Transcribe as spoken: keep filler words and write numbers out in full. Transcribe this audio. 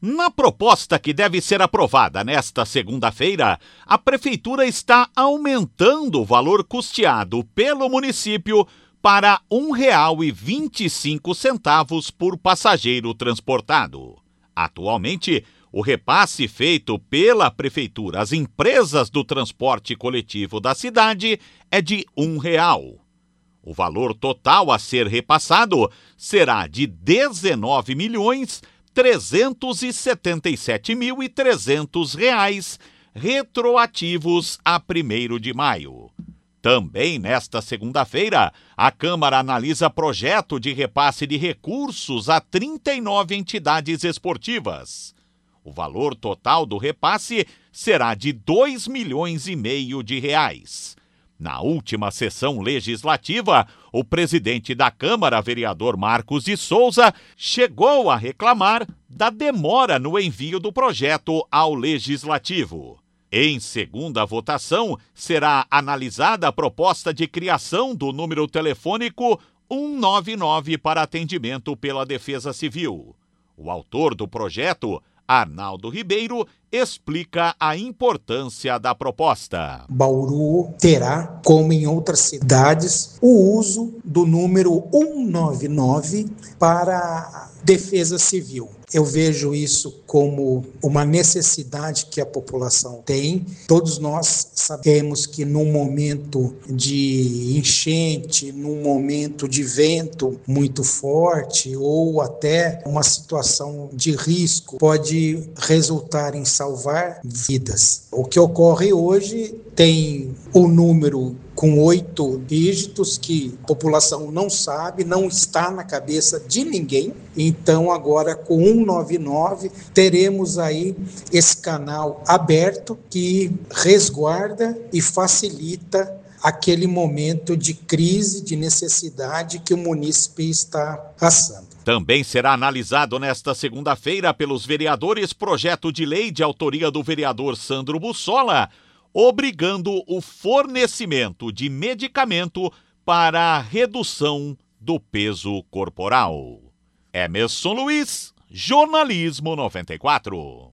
Na proposta que deve ser aprovada nesta segunda-feira, a Prefeitura está aumentando o valor custeado pelo município para um real e vinte e cinco centavos por passageiro transportado. Atualmente, o repasse feito pela Prefeitura às empresas do transporte coletivo da cidade é de um real. O valor total a ser repassado será de dezenove milhões trezentos e setenta e sete mil e trezentos reais, retroativos a primeiro de maio. Também nesta segunda-feira, a Câmara analisa projeto de repasse de recursos a trinta e nove entidades esportivas. O valor total do repasse será de dois milhões e meio de reais. Na última sessão legislativa, o presidente da Câmara, vereador Marcos de Souza, chegou a reclamar da demora no envio do projeto ao Legislativo. Em segunda votação, será analisada a proposta de criação do número telefônico cento e noventa e nove para atendimento pela Defesa Civil. O autor do projeto, Arnaldo Ribeiro, explica a importância da proposta. Bauru terá, como em outras cidades, o uso do número cento e noventa e nove para defesa civil. Eu vejo isso como uma necessidade que a população tem. Todos nós sabemos que num momento de enchente, num momento de vento muito forte ou até uma situação de risco pode resultar em salvar vidas. O que ocorre hoje tem o número com oito dígitos que a população não sabe, não está na cabeça de ninguém. Então, agora com cento e noventa e nove, teremos aí esse canal aberto que resguarda e facilita aquele momento de crise, de necessidade que o munícipe está passando. Também será analisado nesta segunda-feira pelos vereadores projeto de lei de autoria do vereador Sandro Bussola, obrigando o fornecimento de medicamento para a redução do peso corporal. Emerson Luiz, Jornalismo noventa e quatro.